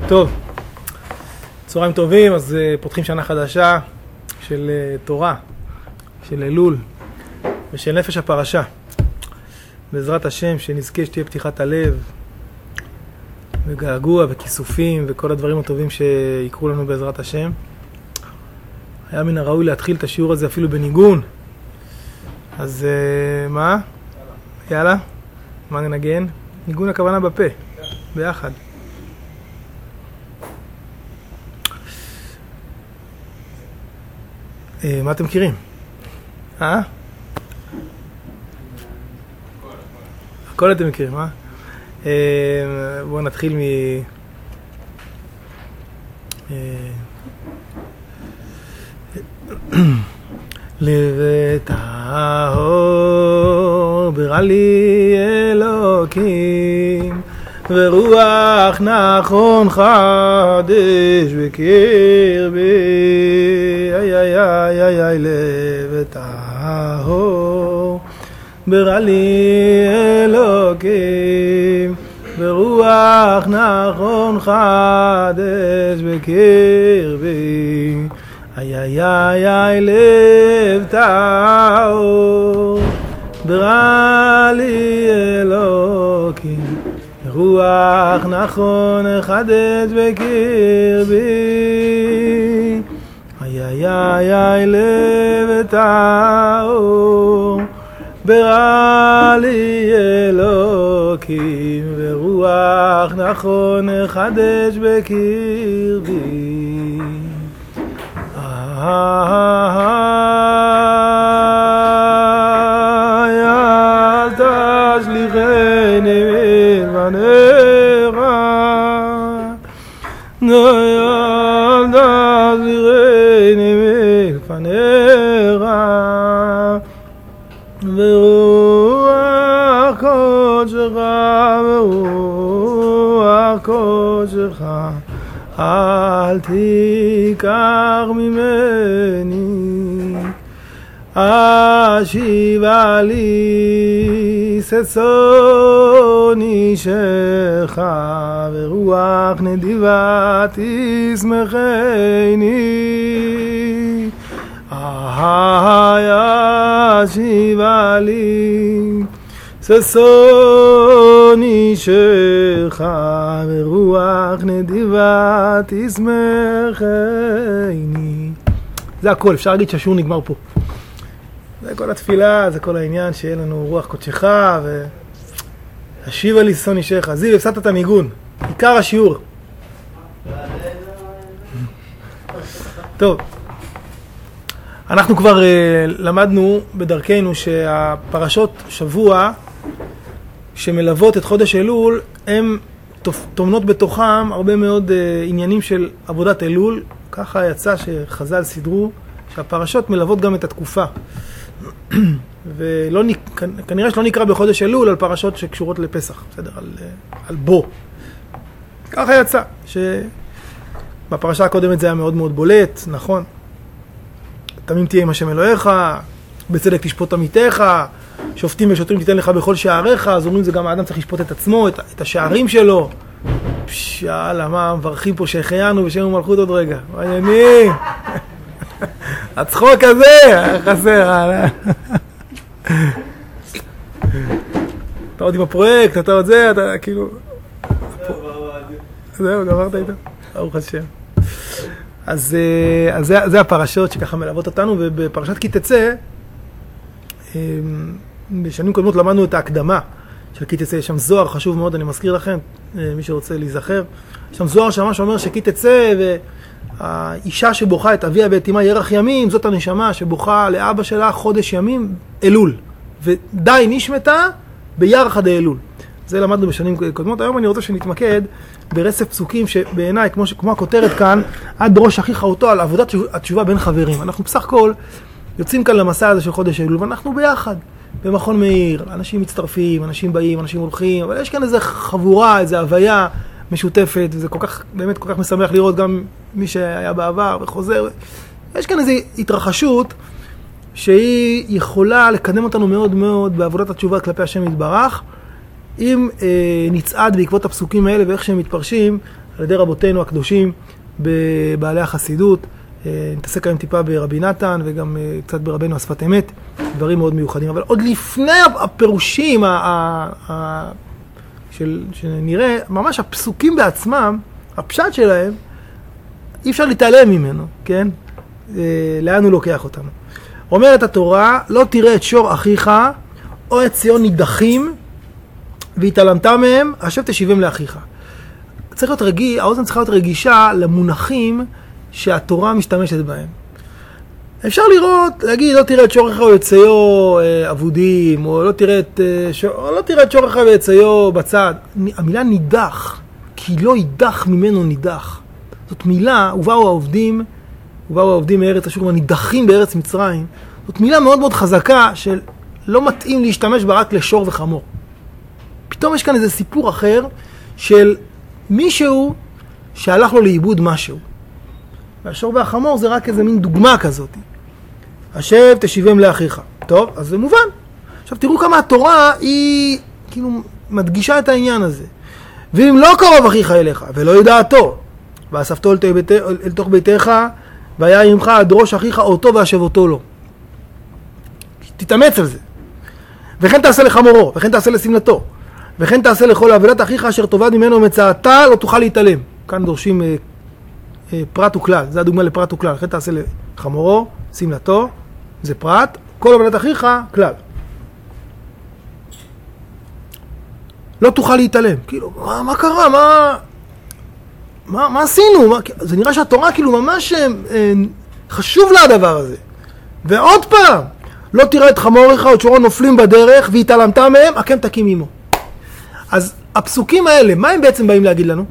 טוב, צהריים טובים, אז פותחים שנה חדשה של תורה, של אלול ושל נפש הפרשה. בעזרת השם שנזכה שתהיה פתיחת הלב וגעגוע וכיסופים וכל הדברים הטובים שיקרו לנו בעזרת השם. היה מן הראוי להתחיל את השיעור הזה אפילו בניגון. אז מה? יאללה, מה ננגן? ניגון הכוונה בפה, ביחד. מה אתם מכירים? הכל אתם מכירים, בואו נתחיל לבית האור ברא לי אלוקים ורוח נכון חדש בקרבי איי איי איי איי איי לבית האור ברא לי אלוקים ורוח נכון חדש בקרבי איי איי איי איי לב טהור ברא לי אלוקים רוח נכון חדש בקרבי איי איי איי איי לב טהור ברא לי אלוקים ורוח נכון חדש בקרבי אל תשליכני מלבניך אל תשליכני מלפניך ברוח קודשך ברוח קודשך אל תיקח ממני אשיבה לי ששון אישך ורוח נדיבה תשמחני אשיבה לי ששון אישך ורוח נדיבה תשמחני. זה הכל, אפשר להגיד שהשיעור נגמר פה. זה כל התפילה, זה כל העניין שיהיה לנו רוח קודשך והשיבה לי ששון אישך. זיו, הפסדת את הניגון, עיקר השיעור. טוב, אנחנו כבר למדנו בדרכנו שהפרשות שבוע שמלוות את חודש אלול הם תומנות בתוכם הרבה מאוד עניינים של עבודת אלול. ככה יצא שחז"ל סידרו שהפרשות מלוות גם את התקופה. וכנראה שלא נקרא בחודש אלול על פרשות שקשורות לפסח, בסדר, על בו. ככה יצא שבפרשה הקודמת זה היה מאוד מאוד בולט, נכון? תמים תהיה עם השם אלוהיך, בצדק תשפוט עמיתך, שופטים ושוטרים תיתן לך בכל שעריך. אז אומרים זה גם האדם צריך לשפוט את עצמו, את השערים שלו. יאללה, מה מברכים פה שהחיינו בשם ומלכות עוד רגע. מעניינים. הצחוק הזה, חסר. אתה עוד עם הפרויקט, אתה עוד זה, אתה כאילו... זהו, גמרת איתו. ברוך השם. אז זה הפרשות שככה מלוות אותנו, ובפרשת כי תצא, בשנים קודמות למדנו את ההקדמה של כי תצא. יש שם זוהר חשוב מאוד, אני מזכיר לכם, מי שרוצה להיזכר. יש שם זוהר שממש אומר שכי תצא, והאישה שבוכה את אביה ואת אמה ירח ימים, זאת הנשמה שבוכה לאבא שלה חודש ימים, אלול. ודי נשמתה בירח דאלול. זה למדנו בשנים קודמות. היום אני רוצה שנתמקד ברצף פסוקים שבעיניי, כמו הכותרת כאן, עד בראש אחיך אותו על עבודת התשובה בין חברים. אנחנו בסך הכל יוצאים כאן למסע הזה של חודש אלול, ואנחנו ביחד, במכון מאיר. אנשים מצטרפים, אנשים באים, אנשים הולכים, אבל יש כאן איזו חבורה, איזו הוויה משותפת, וזה כל כך, באמת כל כך משמח לראות גם מי שהיה בעבר וחוזר. יש כאן איזו התרחשות שהיא יכולה לקדם אותנו מאוד מאוד בעבודת התשובה כלפי השם יתברך. אם נצעד בעקבות הפסוקים האלה ואיך שהם מתפרשים, על ידי רבותינו הקדושים בבעלי החסידות. נתעסק היום טיפה ברבי נתן וגם קצת ברבנו השפת אמת, דברים מאוד מיוחדים. אבל עוד לפני הפירושים שנראה, ממש הפסוקים בעצמם, הפשט שלהם, אי אפשר להתעלם ממנו, כן? לאן הוא לוקח אותנו. אומרת התורה, לא תראה את שור אחיך או את ציון נידחים והתעלמת מהם, השב תשיבם לאחיך. האוזן צריכה להיות רגישה למונחים שהתורה משתמשת בהם. אפשר להגיד, לא תראה את שורך ויציו עבודים, או לא תראה את שורך ויציו בצד. המילה נידח, כי לא יידח ממנו נידח. זאת מילה, ובאו העובדים מארץ אשור, הנידחים בארץ מצרים. זאת מילה מאוד מאוד חזקה, שלא מתאים להשתמש בה רק לשור וחמור. פתאום יש כאן איזה סיפור אחר, של מישהו שהלך לו לאיבוד משהו. והשור והחמור זה רק איזה מין דוגמה כזאת. השב תשיבם לאחיך. טוב, אז זה מובן. עכשיו תראו כמה התורה היא כאילו מדגישה את העניין הזה. ואם לא קרוב אחיך אליך ולא ידעתו, ואספתו אל תוך ביתך, והיה עמך עד ראש אחיך אותו והשב אותו לו. תתאמץ על זה. וכן תעשה לחמורו, וכן תעשה לשמלתו, וכן תעשה לכל עבודת אחיך אשר תאבד ממנו מצאתה, לא תוכל להתעלם. כאן דורשים פרט וכלל, זה הדוגמה לפרט וכלל. לכן תעשה לחמורו, שמלתו, זה פרט, כל עבודת אחיך, כלל. לא תוכל להתעלם. כאילו, מה קרה? מה עשינו? זה נראה שהתורה כאילו ממש חשוב לה הדבר הזה. ועוד פעם, לא תראה את חמוריך או את שורו נופלים בדרך, והתעלמת מהם, הקם תקים עמו. אז הפסוקים האלה, מה הם בעצם באים להגיד לנו?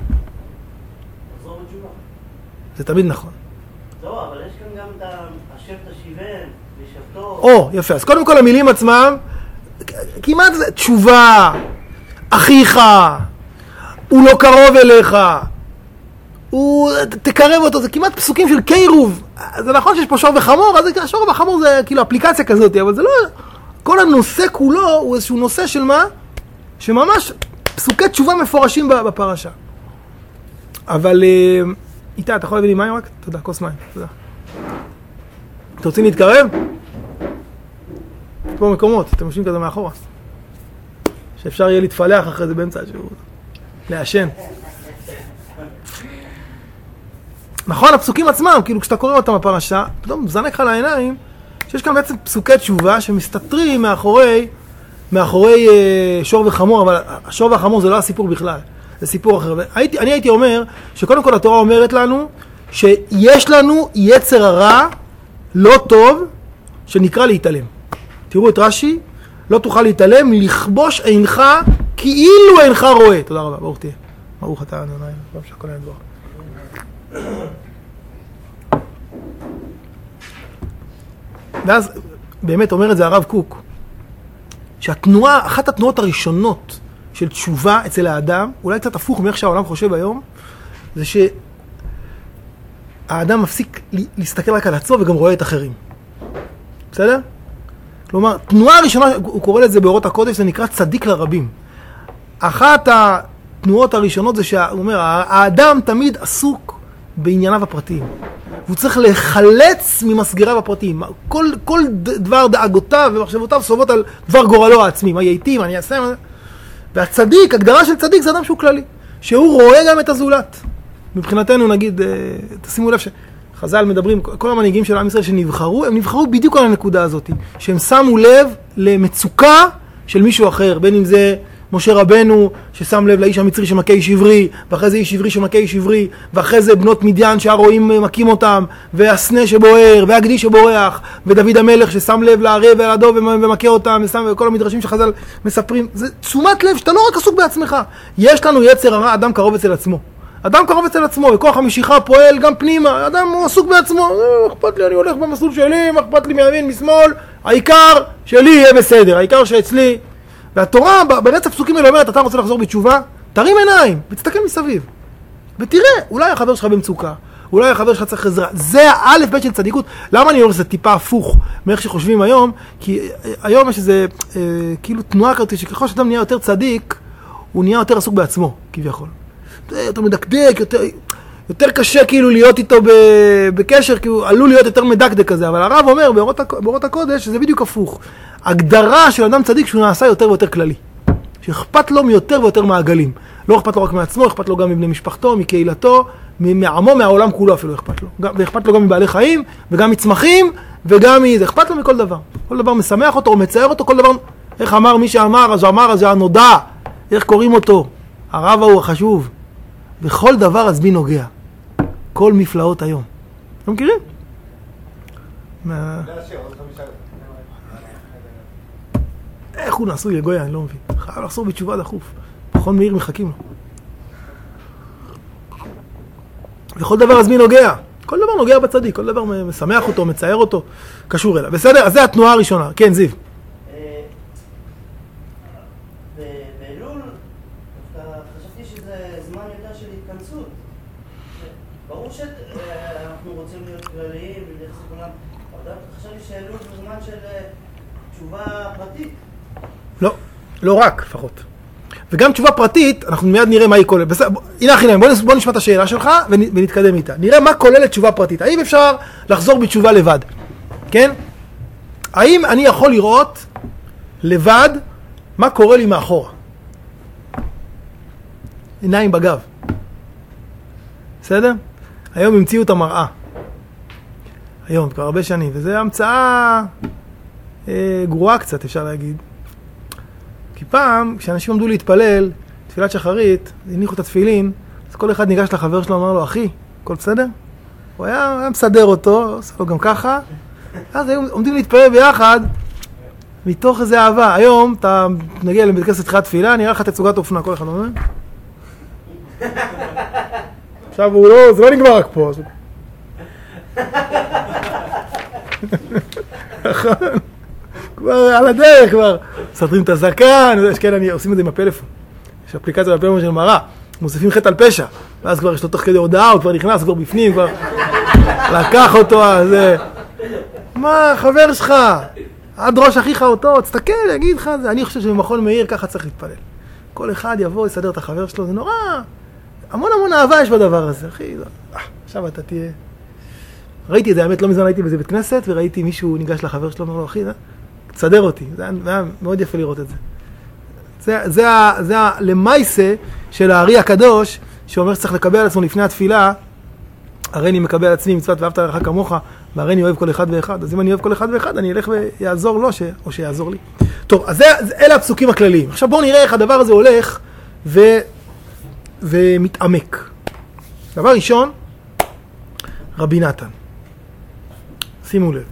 זה תמיד נכון. לא, אבל יש כאן גם את השב תשיבם, ושבתו. יפה. אז קודם כל המילים עצמם, כמעט זה תשובה, אחיך, הוא לא קרוב אליך, תקרב אותו, זה כמעט פסוקים של קירוב. זה נכון שיש פה שור וחמור, אז שור וחמור זה כאילו אפליקציה כזאת, אבל זה לא, כל הנושא כולו הוא איזשהו נושא של מה? שממש פסוקי תשובה מפורשים בפרשה. אבל איתה, אתה יכול להביא לי מים רק? תודה, כוס מים, תודה. אתם רוצים להתקרב? פה מקומות, אתם יושבים כזה מאחורה. שאפשר יהיה להתפלח אחרי זה באמצע השיעור. לעשן. נכון, הפסוקים עצמם, כאילו כשאתה קורא אותם בפרשה, פתאום זנק לך לעיניים, שיש כאן בעצם פסוקי תשובה שמסתתרים מאחורי שור וחמור, אבל השור והחמור זה לא הסיפור בכלל, זה סיפור אחר. אני הייתי אומר שקודם כל התורה אומרת לנו שיש לנו יצר הרע לא טוב שנקרא להתעלם. תראו את רש"י, לא תוכל להתעלם, לכבוש עינך כאילו אינך רואה. תודה רבה, ברוך תהיה. ברוך אתה אדוני, רב שהכל היה דבר. ואז באמת אומר את זה הרב קוק, שהתנועה, אחת התנועות הראשונות של תשובה אצל האדם, אולי קצת הפוך מאיך שהעולם חושב היום, זה שהאדם מפסיק להסתכל רק על עצמו וגם רואה את אחרים. בסדר? כלומר, תנועה הראשונה, הוא קורא לזה באורות הקודש, זה נקרא צדיק לרבים. אחת התנועות הראשונות זה שהוא אומר, האדם תמיד עסוק בענייניו הפרטיים. והוא צריך לחלץ ממסגריו הפרטיים. כל דבר דאגותיו ומחשבותיו סובבות על דבר גורלו העצמי. מה יהיה, מה אני אעשה? והצדיק, הגדרה של צדיק זה אדם שהוא כללי. שהוא רואה גם את הזולת. מבחינתנו נגיד, תשימו לב שחז"ל מדברים, כל המנהיגים של עם ישראל שנבחרו, הם נבחרו בדיוק על הנקודה הזאת. שהם שמו לב למצוקה של מישהו אחר. בין אם זה משה רבנו ששם לב לאיש המצרי שמכה איש עברי, ואחרי זה איש עברי שמכה איש עברי, ואחרי זה בנות מדיין שהרועים מכים אותם, והסנה שבוער, והגדי שבורח, ודוד המלך ששם לב לערב ולדוב ומכה אותם, וכל המדרשים שחז"ל מספרים. זה תשומת לב שאתה לא רק עסוק בעצמך. יש לנו יצר הרע, אדם קרוב אצל עצמו. אדם קרוב אצל עצמו, וכוח המשיכה פועל גם פנימה. אדם הוא עסוק בעצמו. אכפת לי, אני הולך במסלול שלי, אכפת לי מימין, משמאל. העיקר שלי יהיה בסדר, העיקר שאצלי. והתורה ברצף פסוקים האלה אומרת, אתה רוצה לחזור בתשובה? תרים עיניים, ותסתכל מסביב. ותראה, אולי החבר שלך במצוקה, אולי החבר שלך צריך עזרה. זה האלף בית של צדיקות. למה אני אומר שזה טיפה הפוך מאיך שחושבים היום? כי היום יש איזה כאילו תנועה כזאת, שככל שאדם נהיה יותר צדיק, הוא נהיה יותר עסוק בעצמו, כביכול. יותר מדקדק, יותר קשה כאילו להיות איתו בקשר, כי הוא עלול להיות יותר מדקדק כזה, אבל הרב אומר באורות הקודש שזה בדיוק הפוך. הגדרה של אדם צדיק שהוא נעשה יותר ויותר כללי. שאכפת לו מיותר ויותר מעגלים. לא אכפת לו רק מעצמו, אכפת לו גם מבני משפחתו, מקהילתו, מעמו, מהעולם כולו אפילו אכפת לו. ואכפת לו גם מבעלי חיים, וגם מצמחים, וגם מזה. אכפת לו מכל דבר. כל דבר משמח אותו או מצער אותו, כל דבר, איך אמר מי שאמר, אז הוא אמר, אז זה הנודע. איך קוראים אותו? הרב הוא החשוב. וכל דבר אז בי נוגע. כל מפלאות היום. אתם מכירים? איך הוא נעשוי לגויה, אני לא מבין. חייב לחזור בתשובה דחוף. מכון מאיר מחכים לו. וכל דבר אז מי נוגע? כל דבר נוגע בצדיק, כל דבר משמח אותו, מצער אותו, קשור אליו. בסדר? אז זה התנועה הראשונה. כן, זיו. באלול, חשבתי שזה זמן יותר של התכנסות. ברור שאנחנו רוצים להיות כלליים ולחזק כולם, אבל חשבתי שאלול זה זמן של תשובה פרטית. לא, לא רק, לפחות. וגם תשובה פרטית, אנחנו מיד נראה מה היא כוללת. הנה אחי, בוא נשמע את השאלה שלך ונתקדם איתה. נראה מה כוללת תשובה פרטית. האם אפשר לחזור בתשובה לבד? כן? האם אני יכול לראות לבד מה קורה לי מאחורה? עיניים בגב. בסדר? היום המציאו את המראה. היום, כבר הרבה שנים. וזה המצאה גרועה קצת, אפשר להגיד. כי פעם, כשאנשים עמדו להתפלל, תפילת שחרית, הניחו את התפילין, אז כל אחד ניגש לחבר שלו, אמר לו, אחי, הכל בסדר? הוא היה מסדר אותו, עושה לו גם ככה, אז היו עומדים להתפלל ביחד, מתוך איזה אהבה. היום, אתה נגיע לבית כנסת תחילת תפילה, נראה לך תצוגת אופנה, כל אחד אומר. עכשיו הוא לא, זה לא נגמר רק פה. נכון. כבר על הדרך כבר, סתרים את הזקן, יש כאלה, עושים את זה עם הפלאפון. יש אפליקציה בפלאפון של מראה, מוסיפים חטא על פשע, ואז כבר יש לו תוך כדי הודעה, הוא כבר נכנס, הוא כבר בפנים, כבר לקח אותו, אז מה, חבר שלך, עד ראש אחיך אותו, תסתכל, יגיד לך, אני חושב שבמכון מאיר ככה צריך להתפלל. כל אחד יבוא, יסדר את החבר שלו, זה נורא, המון המון אהבה יש בדבר הזה, אחי, עכשיו אתה תהיה... ראיתי את זה, האמת, לא מזמן הייתי באיזה בית כנסת, וראיתי מישהו ניגש לחבר שלו, אומר לו, אחי, תסדר אותי. זה היה מאוד יפה לראות את זה. זה למעשה של הארי הקדוש, שאומר שצריך לקבל על עצמו לפני התפילה, הרי אני מקבל על עצמי מצוות ואהבת לרעך כמוך, והרי אני אוהב כל אחד ואחד. אז אם אני אוהב כל אחד ואחד, אני אלך ויעזור לו, או שיעזור לי. טוב, אז אלה הפסוקים הכלליים. עכשיו בואו נראה איך הדבר הזה הולך ומתעמק. דבר ראשון, רבי נתן. שימו לב.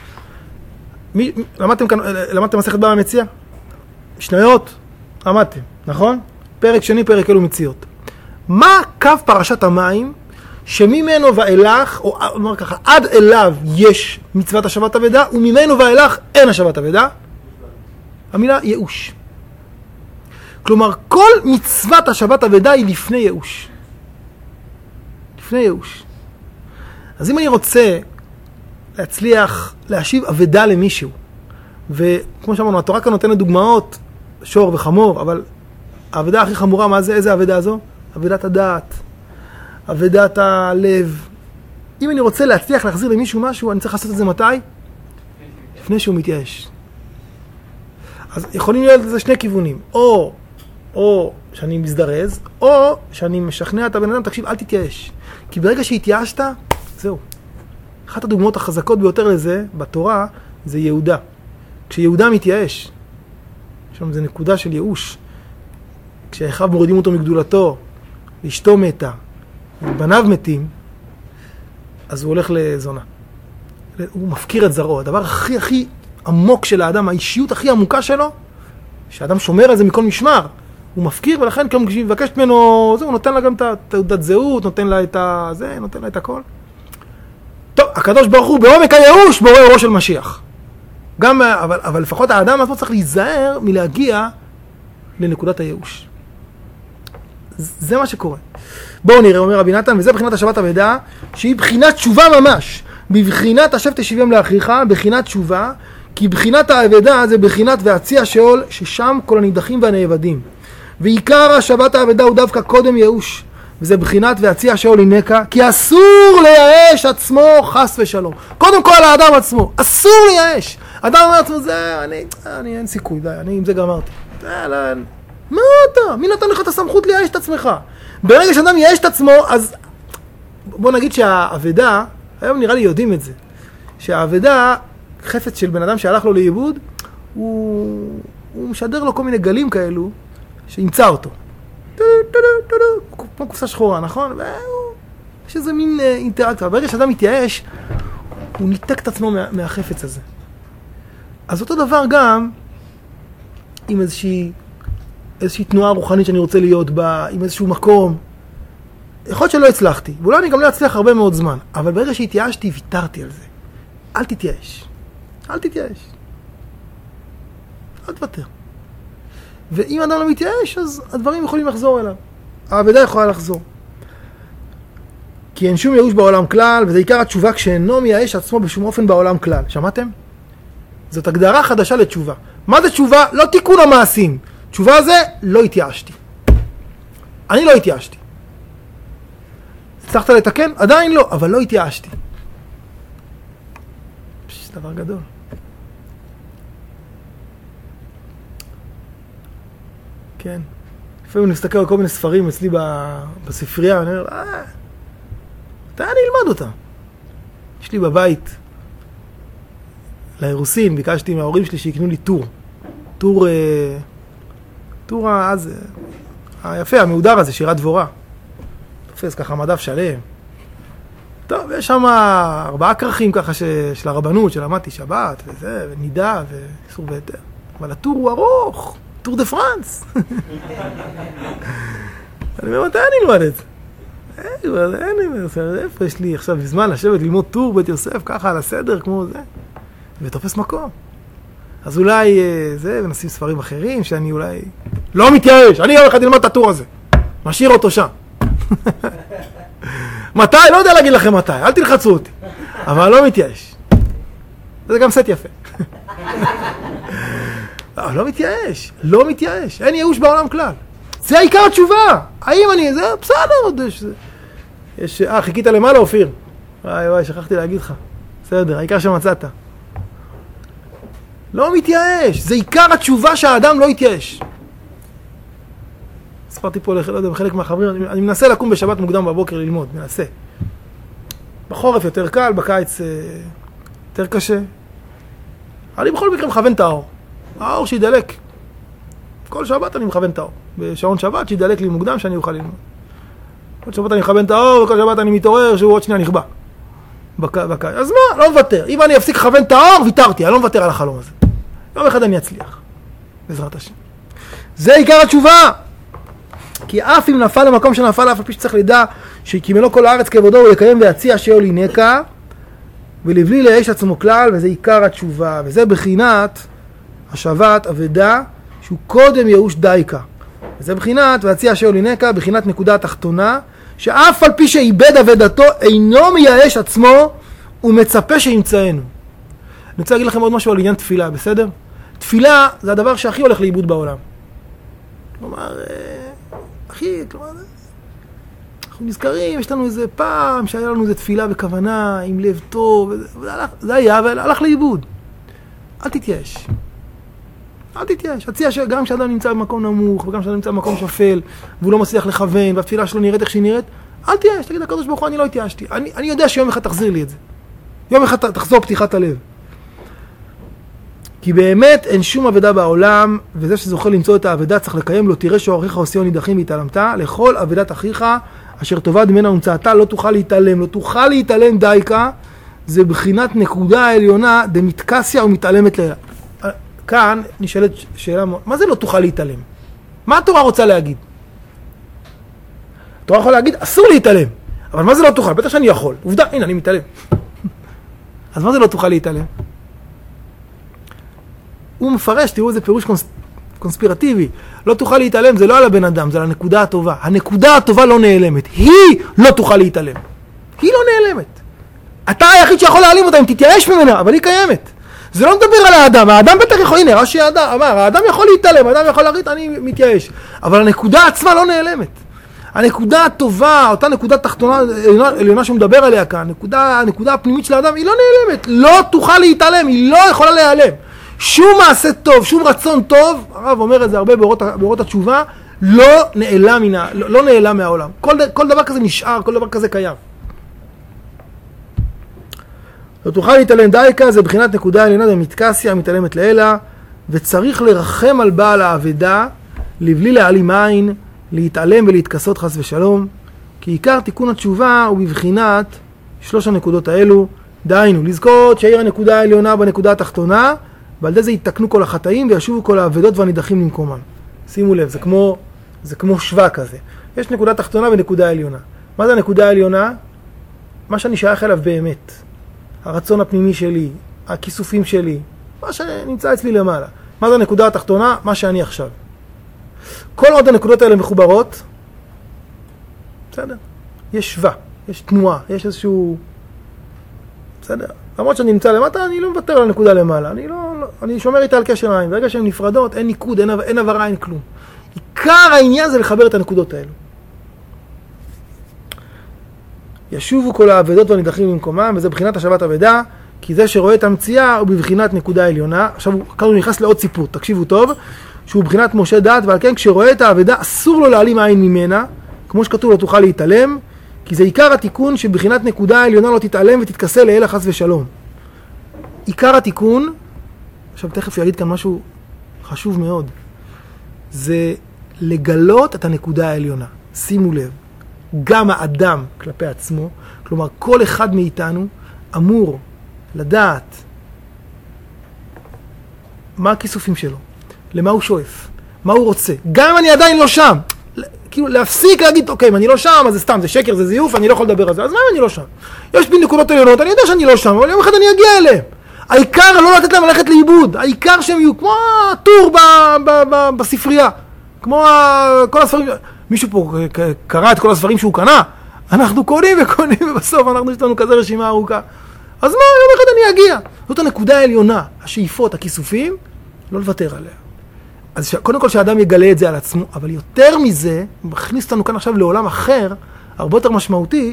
למדתם מסכת בבא מציעא? משניות? למדתם, נכון? פרק שני, פרק אלו מציאות. מה קו פרשת המים שממנו ואילך, או אומר ככה, עד אליו יש מצוות השבת אבדה, וממנו ואילך אין השבת אבדה? המילה ייאוש. כלומר, כל מצוות השבת אבדה היא לפני ייאוש. לפני ייאוש. אז אם אני רוצה להצליח להשיב אבדה למישהו, וכמו שאמרנו, התורה כאן נותנת דוגמאות, שור וחמור, אבל האבדה הכי חמורה, מה זה? איזה אבדה זו? אבדת הדעת, אבדת הלב. אם אני רוצה להצליח להחזיר למישהו משהו, אני צריך לעשות את זה מתי? לפני שהוא מתייאש. אז יכולים להיות לזה שני כיוונים, או שאני מזדרז, או שאני משכנע את הבן אדם, תקשיב, אל תתייאש. כי ברגע שהתייאשת, זהו. אחת הדוגמאות החזקות ביותר לזה, בתורה, זה יהודה. כשיהודה מתייאש, שם זה נקודה של ייאוש. כשאחיו מורידים אותו מגדולתו, אשתו מתה, בניו מתים, אז הוא הולך לזונה. הוא מפקיר את זרעו. הדבר הכי עמוק של האדם, האישיות הכי עמוקה שלו, שהאדם שומר על זה מכל משמר, הוא מפקיר, ולכן כשהיא מבקשת ממנו, הוא נותן לה גם את תעודת זהות, נותן לה את הכל. טוב, הקדוש ברוך הוא בעומק הייאוש בורא אורו של משיח. גם, אבל לפחות האדם עצמו צריך להיזהר מלהגיע לנקודת הייאוש. זה מה שקורה. בואו נראה, אומר רבי נתן, וזה בחינת השבת אבדה, שהיא בחינת תשובה ממש. בבחינת השב תשיבם לאחיך, בחינת תשובה, כי בחינת האבדה זה בחינת והציע שאול, ששם כל הנידחים והנאבדים. ועיקר השבת האבדה הוא דווקא קודם ייאוש. וזה בחינת והציע שאול הינקה, כי אסור לייאש עצמו חס ושלום. קודם כל האדם עצמו, אסור לייאש. אדם אומר עצמו, זה, אני אין סיכוי, די, אני עם זה גמרתי. מה אתה? מי נתן לך את הסמכות לייאש את עצמך? ברגע שאדם ייאש את עצמו, אז בוא נגיד שהעבדה, היום נראה לי יודעים את זה, שהעבדה, חפץ של בן אדם שהלך לו לאיבוד, הוא משדר לו כל מיני גלים כאלו, שימצא אותו. כמו קופסה שחורה, נכון? יש איזה מין אינטראקציה. ברגע שאדם מתייאש, הוא ניתק את עצמו מהחפץ הזה. אז אותו דבר גם עם איזושהי תנועה רוחנית שאני רוצה להיות בה, עם איזשהו מקום. יכול להיות שלא הצלחתי, ואולי אני גם לא אצליח הרבה מאוד זמן, אבל ברגע שהתייאשתי, ויתרתי על זה. אל תתייאש. אל תתייאש. אל תוותר. ואם אדם לא מתייאש, אז הדברים יכולים לחזור אליו. העבודה יכולה לחזור. כי אין שום ייאוש בעולם כלל, וזה עיקר התשובה כשאינו מייאש עצמו בשום אופן בעולם כלל. שמעתם? זאת הגדרה חדשה לתשובה. מה זה תשובה? לא תיקון המעשים. תשובה זה, לא התייאשתי. אני לא התייאשתי. הצלחת לתקן? עדיין לא, אבל לא התייאשתי. זה דבר גדול. כן. לפעמים נסתכל על כל מיני ספרים אצלי בספרייה, ואני אומר, מתי אני אלמד אותם? יש לי בבית, לאירוסין, ביקשתי מההורים שלי שיקנו לי טור אז, היפה, המהודר הזה, שירת דבורה. תופס ככה מדף שלם. טוב, יש שם 4 כרכים ככה של הרבנות, שלמדתי שבת, וזה, ונידה, ואיסור והיתר. אבל הטור הוא ארוך, טור דה פרנס. אני אומר, מתי אני אלמד את זה? איפה יש לי עכשיו זמן לשבת ללמוד טור בית יוסף, ככה על הסדר, כמו זה, ותופס מקום. אז אולי זה, ונשים ספרים אחרים, שאני אולי לא מתייאש, אני יום אחד אלמד את הטור הזה, משאיר אותו שם. מתי? לא יודע להגיד לכם מתי, אל תלחצו אותי, אבל לא מתייאש. זה גם סט יפה. לא מתייאש, לא מתייאש, אין ייאוש בעולם כלל. זה העיקר התשובה. האם אני, זה בסדר עוד יש, חיכית למעלה אופיר. וואי, שכחתי להגיד לך. בסדר, העיקר שמצאת. לא מתייאש, זה עיקר התשובה שהאדם לא יתייאש. ספרתי פה, לא יודע, בחלק מהחברים, אני מנסה לקום בשבת מוקדם בבוקר ללמוד, מנסה. בחורף יותר קל, בקיץ יותר קשה. אני בכל מקרה מכוון את האור. האור שידלק. כל שבת אני מכוון את האור. בשעון שבת שידלק לי מוקדם שאני אוכל ללמוד. כל שבת אני מכוון את האור, וכל שבת אני מתעורר שהוא עוד שנייה נכבה. בקיץ. אז מה? לא מוותר. אם אני אפסיק לכוון את האור, ויתרתי. אני לא מוותר על החלום הזה. יום אחד אני אצליח. בעזרת השם. זה עיקר התשובה. כי אף אם נפל למקום שנפל, אף על פי שצריך לדע שקימלו כל הארץ כבודו ולקיים ויציע שאול הינקה, ולבלי לייאש עצמו כלל, וזה עיקר התשובה. וזה בחינת השבת אבדה, שהוא קודם ייאוש דייקה. וזה בחינת ויציע שאול הינקה, בחינת נקודה התחתונה, שאף על פי שאיבד אבדתו, אינו מייאש עצמו, ומצפה שימצאנו. אני רוצה להגיד לכם עוד משהו על עניין תפילה, בסדר? תפילה זה הדבר שהכי הולך לאיבוד בעולם. כלומר, כלומר, אנחנו נזכרים, יש לנו איזה פעם שהיה לנו איזה תפילה בכוונה, עם לב טוב, זה היה, והלך לאיבוד. אל תתייאש. אל תתייאש. הציע שגם כשאדם נמצא במקום נמוך, וגם כשאדם נמצא במקום שפל, והוא לא מצליח לכוון, והתפילה שלו נראית איך שהיא נראית, אל תייאש, תגיד הקדוש ברוך הוא, אני לא התייאשתי. אני יודע שיום אחד תחזיר לי את זה. יום אחד תחזור פתיחת הלב. כי באמת אין שום עבודה בעולם, וזה שזוכה למצוא את העבודה צריך לקיים לו, תראה שאורכיך עושיו נידחים והתעלמת, לכל עבודת אחיך אשר תאבד ממנה ומצאתה לא תוכל להתעלם, לא תוכל להתעלם דייקה, זה בחינת נקודה העליונה דמתקסיה ומתעלמת לילה. כאן נשאלת שאלה, מה זה לא תוכל להתעלם? מה התורה רוצה להגיד? התורה יכולה להגיד, אסור להתעלם, אבל מה זה לא תוכל? בטח שאני יכול, עובדה, הנה אני מתעלם. אז מה זה לא תוכל להתעלם? הוא מפרש, תראו איזה פירוש קונספירטיבי. לא תוכל להתעלם, זה לא על הבן אדם, זה על הנקודה הטובה. הנקודה הטובה לא נעלמת. היא לא תוכל להתעלם. היא לא נעלמת. אתה היחיד שיכול להעלים אותה אם תתייאש ממנה, אבל היא קיימת. זה לא מדבר על האדם. האדם בטח יכול, הנה, רש"י אמר, האדם יכול להתעלם, האדם יכול להגיד, אני מתייאש. אבל הנקודה עצמה לא נעלמת. הנקודה הטובה, אותה נקודה תחתונה עליונה שהוא מדבר עליה כאן, הנקודה הפנימית של האדם, היא לא נעלמת, לא תוכל להתעלם, היא לא יכולה להיעלם. שום מעשה טוב, שום רצון טוב, הרב אומר את זה הרבה באורות התשובה, לא נעלם מהעולם. כל דבר כזה נשאר, כל דבר כזה קיים. לא תוכל להתעלם דייקה, זה בחינת נקודה עליונה במתקסיה, מתעלמת לאלה, וצריך לרחם על בעל האבדה, לבלי להעלים עין, להתעלם ולהתכסות חס ושלום, כי עיקר תיקון התשובה הוא בבחינת 3 הנקודות האלו, דהיינו, לזכות שהעיר הנקודה העליונה בנקודה התחתונה, ועל זה יתקנו כל החטאים וישובו כל האבדות והנידחים למקומם. שימו לב, זה כמו שווה כזה. יש נקודה תחתונה ונקודה עליונה. מה זה הנקודה העליונה? מה שאני שייך אליו באמת. הרצון הפנימי שלי, הכיסופים שלי, מה שנמצא אצלי למעלה. מה זה הנקודה התחתונה? מה שאני עכשיו. כל עוד הנקודות האלה מחוברות, בסדר, יש שווה, יש תנועה, יש איזשהו, בסדר. למרות שאני נמצא למטה, אני לא מוותר על הנקודה למעלה, אני שומר איתה על קשר עין. ברגע שהן נפרדות, אין ניקוד, אין עברה, אין כלום. עיקר העניין זה לחבר את הנקודות האלו. ישובו כל האבדות והנידחים במקומם, וזה בחינת השבת אבדה, כי זה שרואה את המציאה הוא בבחינת נקודה עליונה. עכשיו כאן הוא נכנס לעוד סיפור, תקשיבו טוב, שהוא בחינת משה דת, ועל כן כשרואה את האבדה אסור לו להעלים עין ממנה, כמו שכתוב לא תוכל להתעלם, כי זה עיקר התיקון שבבחינת נקודה עליונה לא תתעלם ותתכסה לאלה חס ושלום. עיקר התיקון, עכשיו תכף יגיד כאן משהו חשוב מאוד, זה לגלות את הנקודה העליונה. שימו לב, גם האדם כלפי עצמו, כלומר כל אחד מאיתנו אמור לדעת מה הכיסופים שלו, למה הוא שואף, מה הוא רוצה. גם אם אני עדיין לא שם, כאילו להפסיק להגיד, אוקיי, אם אני לא שם, אז זה סתם, זה שקר, זה זיוף, אני לא יכול לדבר על זה. אז מה אם אני לא שם? יש בי נקודות עליונות, אני יודע שאני לא שם, אבל יום אחד אני אגיע אליהם. העיקר לא לתת להם ללכת לאיבוד, העיקר שהם יהיו כמו הטור בספרייה, כמו כל הספרים, מישהו פה קרא את כל הספרים שהוא קנה, אנחנו קונים וקונים, ובסוף אנחנו יש לנו כזה רשימה ארוכה. אז מה, יום אחד אני אגיע. זאת הנקודה העליונה, השאיפות, הכיסופים, לא לוותר עליה. אז קודם כל שהאדם יגלה את זה על עצמו, אבל יותר מזה, הוא מכניס אותנו כאן עכשיו לעולם אחר, הרבה יותר משמעותי,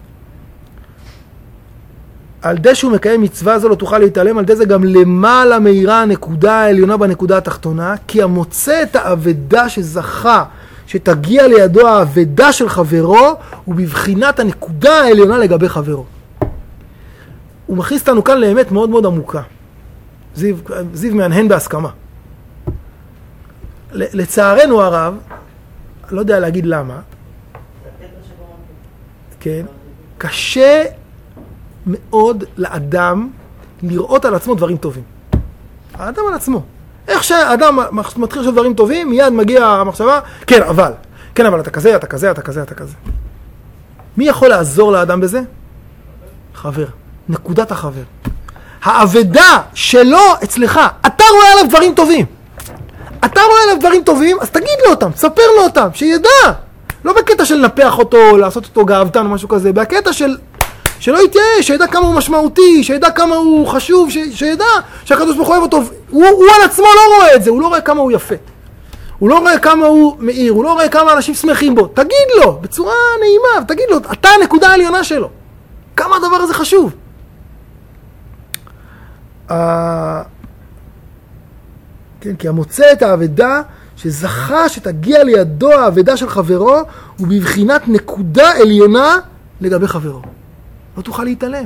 על זה שהוא מקיים מצווה זו לא תוכל להתעלם, על זה גם למעלה מהירה הנקודה העליונה בנקודה התחתונה, כי המוצא את האבדה שזכה, שתגיע לידו האבדה של חברו, הוא בבחינת הנקודה העליונה לגבי חברו. הוא מכניס אותנו כאן לאמת מאוד מאוד עמוקה. זיו מענהן בהסכמה. לצערנו הרב, לא יודע להגיד למה, כן, קשה מאוד לאדם לראות על עצמו דברים טובים. האדם על עצמו. איך שהאדם מתחיל לשאול דברים טובים, מיד מגיע המחשבה, כן, אבל אתה כזה, אתה כזה, אתה כזה, אתה כזה. מי יכול לעזור לאדם בזה? חבר. נקודת החבר. האבדה שלו אצלך, אתה רואה עליו דברים טובים. אתה רואה עליו דברים טובים, אז תגיד לו אותם, תספר לו אותם, שידע. לא בקטע של לנפח אותו, לעשות אותו גאוותן או משהו כזה, בקטע של שלא יתייאש, שידע כמה הוא משמעותי, שידע כמה הוא חשוב, שידע שהקדוש ברוך הוא אוהב אותו. הוא על עצמו לא רואה את זה, הוא לא רואה כמה הוא יפה. הוא לא רואה כמה הוא מאיר, הוא לא רואה כמה אנשים שמחים בו. תגיד לו, בצורה נעימה, תגיד לו, אתה הנקודה העליונה שלו. כמה הדבר הזה חשוב. כן, כי המוצא את האבדה שזכה שתגיע לידו האבדה של חברו, הוא בבחינת נקודה עליונה לגבי חברו. לא תוכל להתעלם.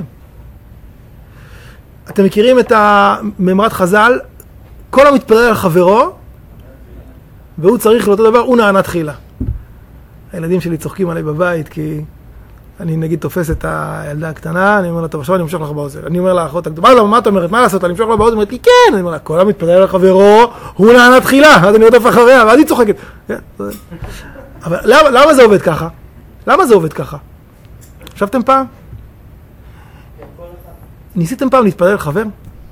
אתם מכירים את המאמרת חז"ל, כל המתפלל על חברו, והוא צריך לאותו דבר, הוא נענה תחילה. הילדים שלי צוחקים עליי בבית, כי אני נגיד תופס את הילדה הקטנה, אני אומר לה, טוב, עכשיו אני ממשוך לך באוזן. אני אומר לה, אחות הגדולה, מה את אומרת? מה לעשות? אני ממשוך לך באוזן, אומרת לי, כן. אני אומר לה, כל המתפלל על חברו, הוא נענה תחילה. אז אני רודף אחריה, ואז היא צוחקת. אבל למה זה עובד ככה? למה זה עובד ככה? חשבתם פעם? ניסיתם פעם להתפלל על חבר?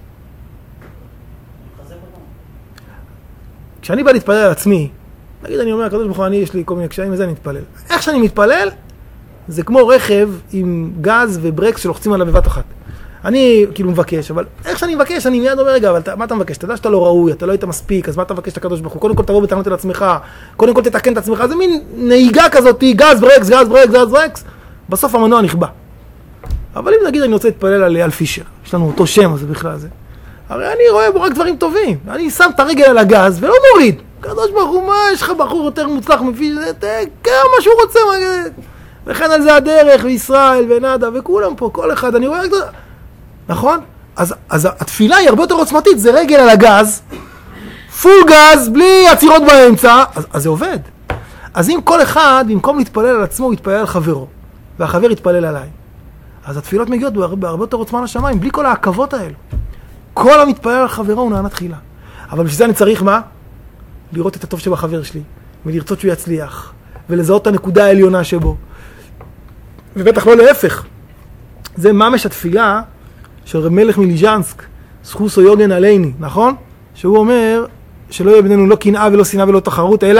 כשאני בא להתפלל על עצמי, נגיד אני אומר, הקדוש ברוך הוא, יש לי כל מיני קשיים, וזה אני מתפלל. איך שאני מתפלל, זה כמו רכב עם גז וברקס שלוחצים עליו בבת אחת. אני כאילו מבקש, אבל איך שאני מבקש, אני מיד אומר, רגע, אבל מה אתה מבקש? אתה יודע שאתה לא ראוי, אתה לא היית מספיק, אז מה אתה מבקש את הקדוש ברוך הוא? קודם כל תבוא בטענות אל עצמך, קודם כל תתקן את עצמך, זה מין נהיגה כזאת, גז ברקס, גז ברקס, גז ברקס, בסוף המנוע נכבה. אבל אם נגיד אני רוצה להתפלל על אייל פישר, יש לנו אותו שם, אז זה בכלל זה. הרי אני רואה בו רק דברים טובים, אני שם את הרגל על הגז ולא מוריד. קדוש ברוך הוא, מה, יש לך בחור יותר מוצלח מפישר, כמה שהוא רוצה, וכן על זה הדרך, וישראל, ונדה, וכולם פה, כל אחד, אני רואה רק דבר. נכון? אז התפילה היא הרבה יותר עוצמתית, זה רגל על הגז, פול גז, בלי עצירות באמצע, אז זה עובד. אז אם כל אחד, במקום להתפלל על עצמו, הוא יתפלל על חברו, והחבר יתפלל עליי, אז התפילות מגיעות בהרבה יותר עוצמה לשמיים, בלי כל העכבות האלו. כל המתפלל על חברו הוא נענה תחילה. אבל בשביל זה אני צריך מה? לראות את הטוב שבחבר שלי, ולרצות שהוא יצליח, ולזהות את הנקודה העליונה שבו. ובטח לא להפך. זה ממש התפילה של רב מלך מליז'נסק, סחוסו יוגן עליני, נכון? שהוא אומר שלא יהיה בינינו לא קנאה ולא שנאה ולא תחרות, אלא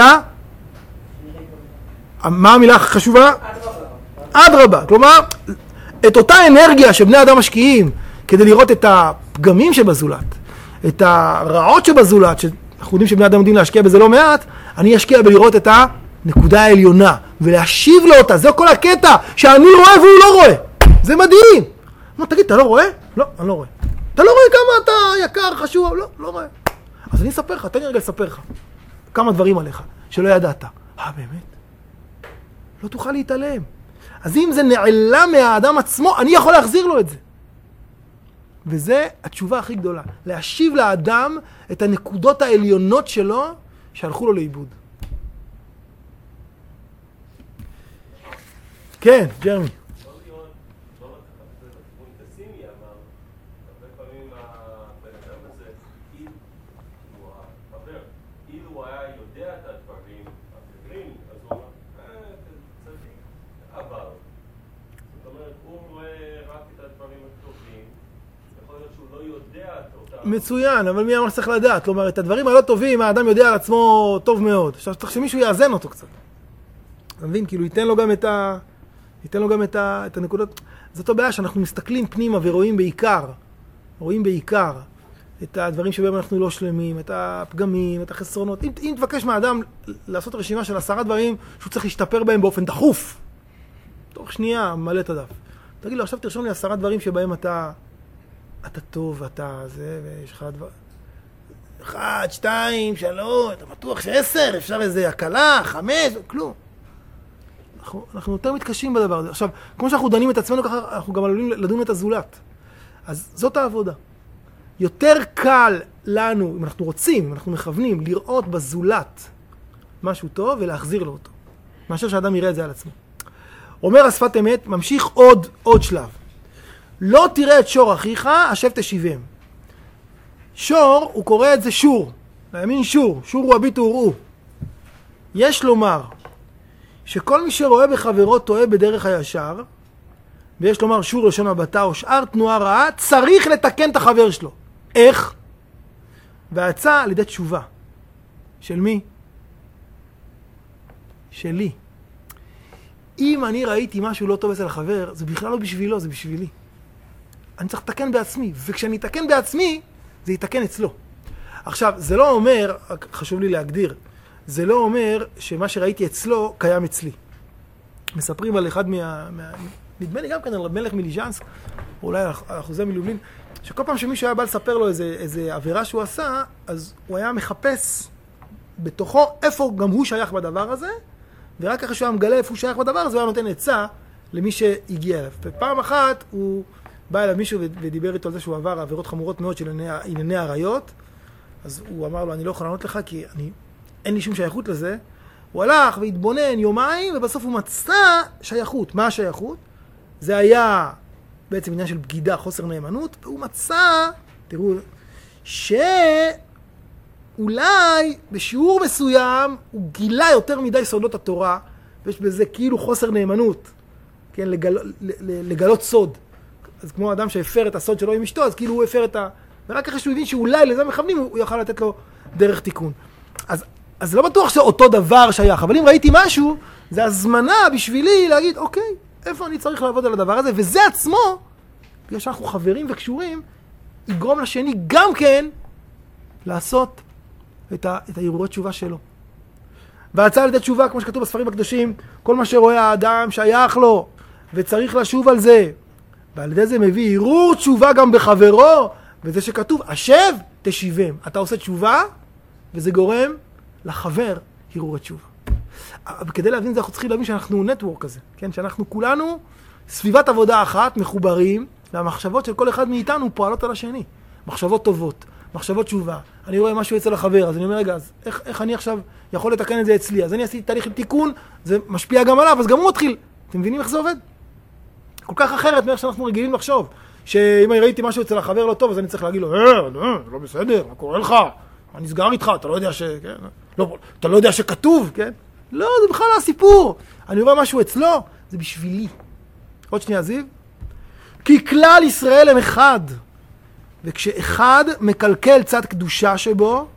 מה המילה החשובה? אדרבה. כלומר, את אותה אנרגיה שבני אדם משקיעים כדי לראות את הפגמים שבזולת, את הרעות שבזולת, שאנחנו יודעים שבני אדם יודעים להשקיע בזה לא מעט, אני אשקיע בלראות את הנקודה העליונה ולהשיב לו אותה. זה כל הקטע שאני רואה והוא לא רואה. זה מדהים. תגיד, אתה לא רואה? לא, אני לא רואה. אתה לא רואה כמה אתה יקר, חשוב? לא רואה. אז אני אספר לך, תן לי רגע לספר לך כמה דברים עליך שלא ידעת. באמת? לא תוכל להתעלם. אז אם זה נעלם מהאדם עצמו, אני יכול להחזיר לו את זה. וזה התשובה הכי גדולה. להשיב לאדם את הנקודות העליונות שלו שהלכו לו לאיבוד. כן, ג'רמי. מצוין, אבל מי אמר שצריך לדעת? כלומר, את הדברים הלא טובים, האדם יודע על עצמו טוב מאוד. עכשיו, צריך שמישהו יאזן אותו קצת. אתה מבין? כאילו, ייתן לו גם את הנקודות. זאת הבעיה שאנחנו מסתכלים פנימה ורואים בעיקר את הדברים שבהם אנחנו לא שלמים, את הפגמים, את החסרונות. אם תבקש מהאדם לעשות רשימה של 10 דברים שהוא צריך להשתפר בהם באופן דחוף, תוך שנייה מלא את הדף. תגיד לו, עכשיו תרשום לי 10 דברים שבהם אתה טוב, אתה זה, ויש לך דבר. 1, 2, 3, אתה בטוח ש10, אפשר איזה הקלה, 5, כלום. אנחנו יותר מתקשים בדבר הזה. עכשיו, כמו שאנחנו דנים את עצמנו ככה, אנחנו גם עלולים לדון את הזולת. אז זאת העבודה. יותר קל לנו, אם אנחנו רוצים, אם אנחנו מכוונים, לראות בזולת משהו טוב ולהחזיר לו אותו. מאשר שאדם יראה את זה על עצמו. אומר השפת אמת, ממשיך עוד שלב. לא תראה את שור אחיך, השב תשיבם. שור, הוא קורא את זה שור. לימין שור. שור הוא הביטו וראו. יש לומר שכל מי שרואה בחברו טועה בדרך הישר, ויש לומר שור לשון הבטה או שאר תנועה רעה, צריך לתקן את החבר שלו. איך? והצעה על ידי תשובה. של מי? שלי. אם אני ראיתי משהו לא טוב אצל החבר, זה בכלל לא בשבילו, זה בשבילי. אני צריך לתקן בעצמי, וכשאני אתקן בעצמי, זה יתקן אצלו. עכשיו, זה לא אומר, חשוב לי להגדיר, זה לא אומר שמה שראיתי אצלו קיים אצלי. מספרים על אחד נדמה לי גם כאן על רב מלך מליז'נסק, או אולי על אחוזי מלובלין, שכל פעם שמישהו היה בא לספר לו איזה עבירה שהוא עשה, אז הוא היה מחפש בתוכו איפה גם הוא שייך בדבר הזה, ורק אחרי שהוא היה מגלה איפה הוא שייך בדבר הזה, הוא היה נותן עצה למי שהגיע אליו. ופעם אחת הוא בא אליו מישהו ודיבר איתו על זה שהוא עבר עבירות חמורות מאוד של ענייני עריות, אז הוא אמר לו, אני לא יכול לענות לך כי אין לי שום שייכות לזה. הוא הלך והתבונן יומיים, ובסוף הוא מצא שייכות. מה השייכות? זה היה בעצם עניין של בגידה, חוסר נאמנות, והוא מצא, תראו, שאולי בשיעור מסוים הוא גילה יותר מדי סודות התורה, ויש בזה כאילו חוסר נאמנות, כן, לגלות סוד. אז כמו אדם שהפר את הסוד שלו עם אשתו, אז כאילו הוא הפר את ורק אחרי שהוא הבין שאולי לזה מכוונים, הוא יוכל לתת לו דרך תיקון. אז לא בטוח שאותו דבר שייך, אבל אם ראיתי משהו, זה הזמנה בשבילי להגיד, אוקיי, איפה אני צריך לעבוד על הדבר הזה? וזה עצמו בגלל שאנחנו חברים וקשורים, יגרום לשני גם כן לעשות את ההרהורי תשובה שלו. וההצעה על ידי תשובה, כמו שכתוב בספרים הקדושים, כל מה שרואה האדם שייך לו, וצריך לשוב על זה. ועל ידי זה מביא הרהור תשובה גם בחברו, וזה שכתוב, השב תשיבם. אתה עושה תשובה, וזה גורם לחבר הרהורי תשובה. אבל כדי להבין את זה, אנחנו צריכים להבין שאנחנו נטוורק כזה, כן? שאנחנו כולנו סביבת עבודה אחת, מחוברים, והמחשבות של כל אחד מאיתנו פועלות על השני. מחשבות טובות, מחשבות תשובה. אני רואה משהו אצל החבר, אז אני אומר, רגע, אז איך אני עכשיו יכול לתקן את זה אצלי? אז אני עשיתי תהליך עם תיקון, זה משפיע גם עליו, אז גם הוא מתחיל. אתם מבינים איך זה עובד? כל כך אחרת מאיך שאנחנו רגילים לחשוב. שאם אני ראיתי משהו אצל החבר לא טוב, אז אני צריך להגיד לו, לא בסדר, מה קורה לך? מה נסגר איתך? אתה לא יודע כן? לא, אתה לא יודע שכתוב, כן? לא, זה בכלל לא הסיפור. אני רואה משהו אצלו, זה בשבילי. עוד שנייה, זיו. כי כלל ישראל הם אחד. וכשאחד מקלקל צד קדושה שבו,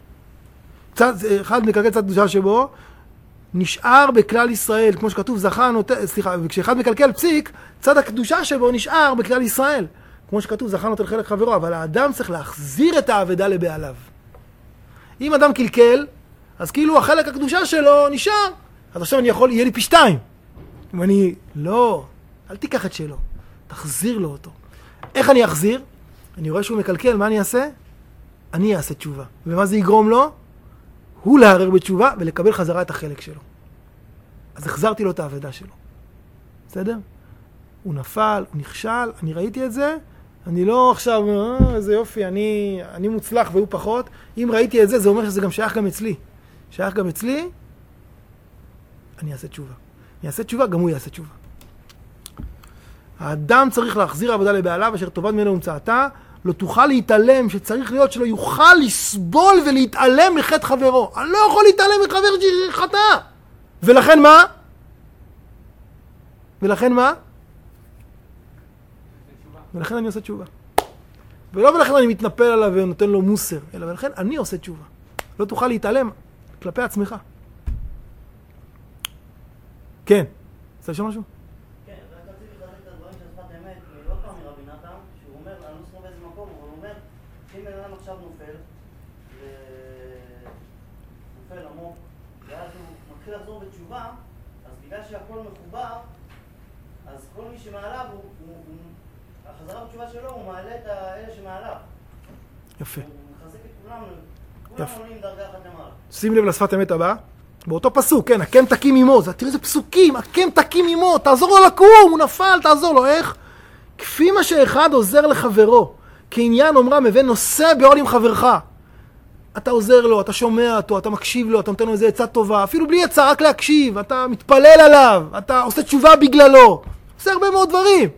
אחד מקלקל צד קדושה שבו, נשאר בכלל ישראל, כמו שכתוב, וכשאחד מקלקל פסיק, צד הקדושה שבו נשאר בכלל ישראל. כמו שכתוב, זכה נוטל חלק חברו, אבל האדם צריך להחזיר את האבדה לבעליו. אם אדם קלקל, אז כאילו החלק הקדושה שלו נשאר, אז עכשיו יהיה לי פי 2. אם אני, לא, אל תיקח את שלו, תחזיר לו אותו. איך אני אחזיר? אני רואה שהוא מקלקל, מה אני אעשה? אני אעשה תשובה. ומה זה יגרום לו? הוא להערר בתשובה ולקבל חזרה את החלק שלו. אז החזרתי לו את האבדה שלו. בסדר? הוא נפל, הוא נכשל, אני ראיתי את זה, אני לא עכשיו, איזה יופי, אני מוצלח והוא פחות. אם ראיתי את זה, זה אומר שזה גם שייך גם אצלי. שייך גם אצלי, אני אעשה תשובה. אני אעשה תשובה, גם הוא יעשה תשובה. האדם צריך להחזיר עבודה לבעליו, אשר טובת ממנו ומצאתה, לא תוכל להתעלם, שצריך להיות שלא יוכל לסבול ולהתעלם מחטא חברו. אני לא יכול להתעלם מחבר שחטא. ולכן מה? ולכן מה? ולכן אני עושה תשובה. ולא ולכן אני מתנפל עליו ונותן לו מוסר, אלא ולכן אני עושה תשובה. לא תוכל להתעלם כלפי עצמך. כן. רוצה לשאול משהו? כן, רק רציתי לחזק את הדברים של שפת אמת, לא פעם מרבי נתן, שהוא אומר, אני לא זוכר באיזה מקום, אבל הוא אומר, אם בן אדם עכשיו נופל עמוק, ואז הוא מתחיל לחזור בתשובה, אז בגלל שהכל מחובר, אז כל מי שמעליו, החזרה בתשובה שלו, הוא מעלה את האלה שמעליו. יפה. הוא מחזק את כולם עולים דרגה אחת למעלה. שים לב לשפת אמת הבאה. באותו פסוק, כן, הקם תקים עמו, תראה איזה פסוקים, הקם תקים עמו, תעזור לו לקום, הוא נפל, תעזור לו, איך? כפי מה שאחד עוזר לחברו, כעניין אומרם, הבן נושא בעול עם חברך. אתה עוזר לו, אתה שומע אותו, אתה מקשיב לו, אתה נותן לו איזה עצה טובה, אפילו בלי עצה, רק להקשיב, אתה מתפלל עליו, אתה עושה תשובה בגללו, עושה הרבה מאוד דברים.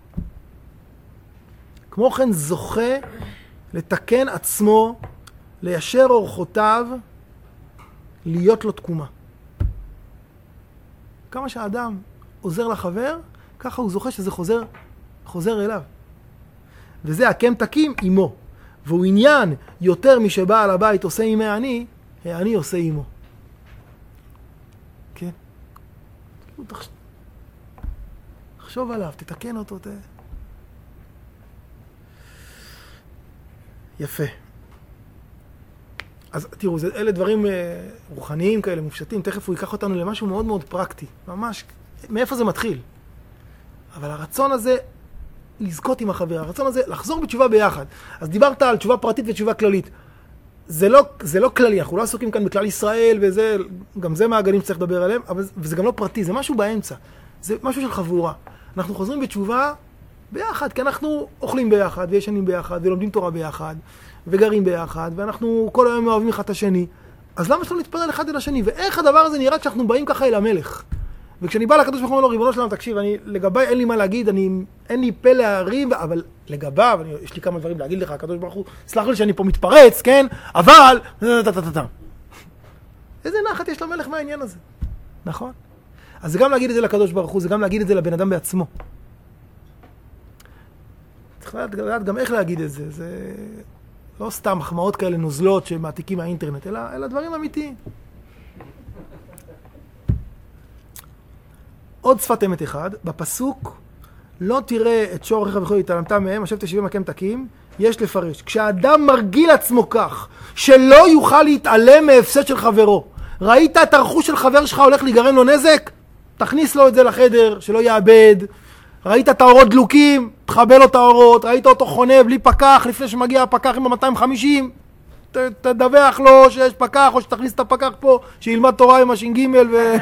כמו כן זוכה לתקן עצמו, ליישר אורחותיו, להיות לו תקומה. כמה שהאדם עוזר לחבר, ככה הוא זוכה שזה חוזר אליו. וזה הקם תקים עמו. והוא עניין יותר משבעל הבית עושה עם העני, העני עושה עמו. כן? תחשוב עליו, תתקן אותו. יפה. אז תראו, אלה דברים רוחניים כאלה, מופשטים, תכף הוא ייקח אותנו למשהו מאוד מאוד פרקטי, ממש, מאיפה זה מתחיל? אבל הרצון הזה לזכות עם החבר, הרצון הזה לחזור בתשובה ביחד. אז דיברת על תשובה פרטית ותשובה כללית. זה לא כללי, אנחנו לא עסוקים כאן בכלל ישראל, וזה, גם זה מעגלים שצריך לדבר עליהם, אבל וזה גם לא פרטי, זה משהו באמצע. זה משהו של חבורה. אנחנו חוזרים בתשובה ביחד, כי אנחנו אוכלים ביחד, וישנים ביחד, ולומדים תורה ביחד, וגרים ביחד, ואנחנו כל היום אוהבים אחד את השני. אז למה שלא נתפלל אחד אל השני? ואיך הדבר הזה נראה כשאנחנו באים ככה אל המלך? וכשאני בא לקדוש ברוך הוא אומר לו, ריבונו שלנו, תקשיב, לגביי אין לי מה להגיד, אין לי פה להרים, אבל לגביו, יש לי כמה דברים להגיד לך, הקדוש ברוך הוא, סלח לי שאני פה מתפרץ, כן? אבל, איזה נחת יש למלך מהעניין הזה? נכון? אז זה גם להגיד את זה לקדוש ברוך הוא, זה גם להגיד את זה לבן אדם בעצמו. צריך לדעת גם איך להגיד את זה, זה לא סתם מחמאות כאלה נוזלות שמעתיקים מהאינטרנט, אלא דברים אמיתיים. עוד שפת אמת אחד, בפסוק לא תראה את שור אחיך וכו' התעלמת מהם, השב תשבי מכם תקים, יש לפרש. כשאדם מרגיל עצמו כך, שלא יוכל להתעלם מהפסד של חברו, ראית את הרכוש של חבר שלך הולך להיגרם לו נזק? תכניס לו את זה לחדר, שלא יאבד. ראית את האורות דלוקים, תחבל לו את האורות. ראית אותו חונה בלי פקח, לפני שמגיע הפקח עם ה-250, תדווח לו שיש פקח, או שתכניס את הפקח פה, שילמד תורה עם הש"ג ו...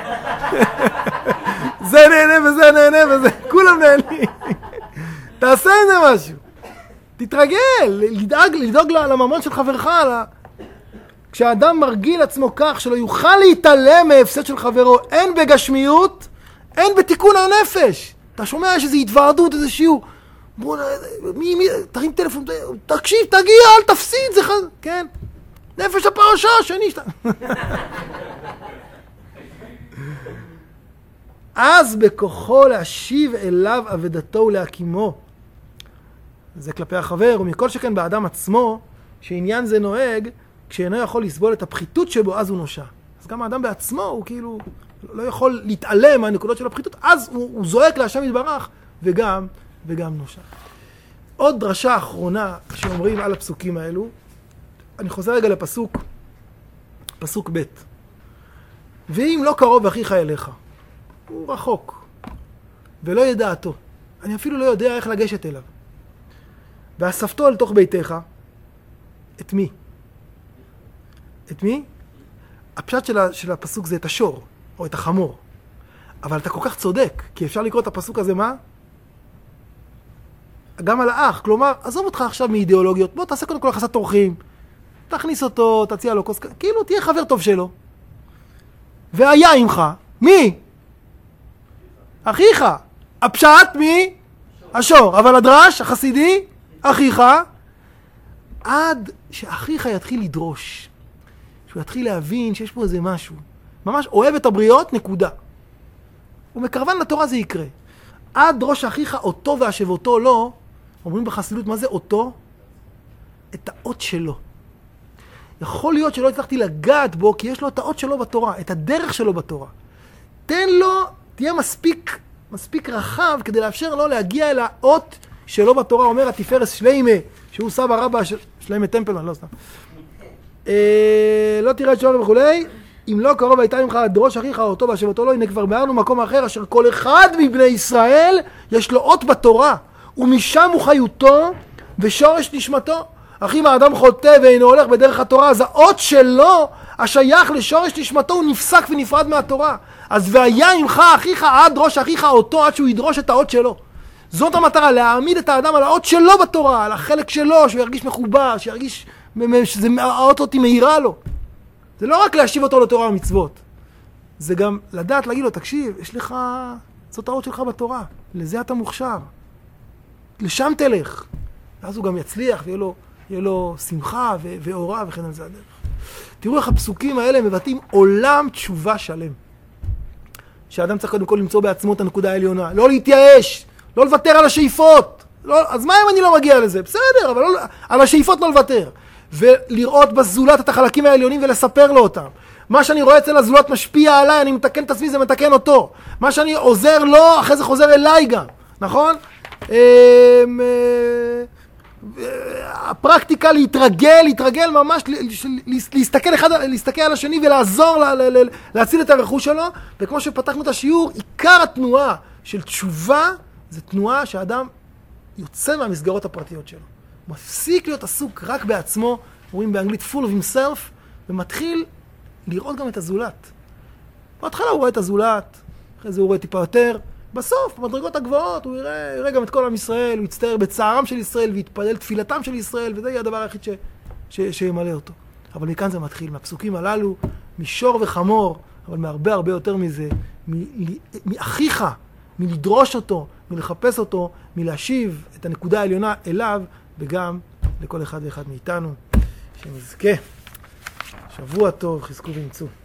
זה נהנה וזה נהנה וזה, כולם נהנים. תעשה עם זה משהו. תתרגל, לדאוג לממון של חברך. כשאדם מרגיל עצמו כך שלא יוכל להתעלם מהפסד של חברו, אין בגשמיות, אין בתיקון הנפש. אתה שומע איזו התוועדות, איזה שיעור. בוא, תרים טלפון, תקשיב, תגיע, אל תפסיד, זה כן. נפש הפרשה, שני שאתה... אז בכוחו להשיב אליו אבדתו ולהקימו. זה כלפי החבר, ומכל שכן באדם עצמו, שעניין זה נוהג, כשאינו יכול לסבול את הפחיתות שבו, אז הוא נושע. אז גם האדם בעצמו, הוא כאילו לא יכול להתעלם מהנקודות של הפחיתות, אז הוא זועק להשם יתברך, וגם נושע. עוד דרשה אחרונה שאומרים על הפסוקים האלו, אני חוזר רגע לפסוק, פסוק ב'. ואם לא קרוב אחיך אליך, הוא רחוק, ולא ידעתו. אני אפילו לא יודע איך לגשת אליו. ואספתו אל תוך ביתך, את מי? את מי? הפשט של הפסוק זה את השור, או את החמור. אבל אתה כל כך צודק, כי אפשר לקרוא את הפסוק הזה מה? גם על האח, כלומר, עזוב אותך עכשיו מאידיאולוגיות, בוא תעשה קודם כל יחסת אורחים, תכניס אותו, תציע לו כוס, כאילו תהיה חבר טוב שלו. והיה עמך, מי? אחיך. הפשט מי? השור. אבל הדרש, החסידי, אחיך, עד שאחיך יתחיל לדרוש. שהוא יתחיל להבין שיש פה איזה משהו. ממש אוהב את הבריות, נקודה. ומקרבן לתורה זה יקרה. עד דרוש אחיך אותו והשבותו לא, אומרים בחסידות מה זה אותו? את האות שלו. יכול להיות שלא הצלחתי לגעת בו, כי יש לו את האות שלו בתורה, את הדרך שלו בתורה. תן לו, תהיה מספיק רחב כדי לאפשר לו להגיע אל האות שלו בתורה. אומר התפארת שליימה, שהוא סבא רבא, שליימה טמפלמן, לא סתם. לא תראה את שור וכולי, אם לא קרוב הייתה ממך דרוש אחיך אותו והשבותו לא, הנה כבר בארנו מקום אחר, אשר כל אחד מבני ישראל יש לו אות בתורה, ומשם הוא חיותו ושורש נשמתו. אך אם האדם חוטא ואינו הולך בדרך התורה, אז האות שלו, השייך לשורש נשמתו, הוא נפסק ונפרד מהתורה. אז והיה עמך אחיך עד דרוש אחיך אותו, עד שהוא ידרוש את האות שלו. זאת המטרה, להעמיד את האדם על האות שלו בתורה, על החלק שלו, שהוא ירגיש מחובר, שירגיש שהאות אותי מהירה לו. זה לא רק להשיב אותו לתורה ומצוות, זה גם לדעת להגיד לו, תקשיב, יש לך, זאת האות שלך בתורה, לזה אתה מוכשר, לשם תלך. ואז הוא גם יצליח, ויהיה לו שמחה ואורה וכן על זה הדרך. תראו איך הפסוקים האלה מבטאים עולם תשובה שלם. שהאדם צריך קודם כל למצוא בעצמו את הנקודה העליונה, לא להתייאש, לא לוותר על השאיפות. לא, אז מה אם אני לא מגיע לזה? בסדר, אבל לא, על השאיפות לא לוותר. ולראות בזולת את החלקים העליונים ולספר לו אותם. מה שאני רואה אצל הזולת משפיע עליי, אני מתקן את עצמי, זה מתקן אותו. מה שאני עוזר לו, אחרי זה חוזר אליי גם. נכון? הפרקטיקה להתרגל ממש, להסתכל על השני ולעזור להציל את הרכוש שלו. וכמו שפתחנו את השיעור, עיקר התנועה של תשובה, זה תנועה שהאדם יוצא מהמסגרות הפרטיות שלו. מפסיק להיות עסוק רק בעצמו, רואים באנגלית full of himself, ומתחיל לראות גם את הזולת. בהתחלה הוא רואה את הזולת, אחרי זה הוא רואה טיפה יותר, בסוף, במדרגות הגבוהות, הוא יראה גם את כל עם ישראל, הוא יצטער בצערם של ישראל, ויתפלל תפילתם של ישראל, וזה יהיה הדבר היחיד שימלא אותו. אבל מכאן זה מתחיל, מהפסוקים הללו, משור וחמור, אבל מהרבה הרבה יותר מזה, מאחיך, מלדרוש אותו, מלחפש אותו, מלהשיב את הנקודה העליונה אליו, וגם לכל אחד ואחד מאיתנו, שנזכה. שבוע טוב, חזקו וימצאו.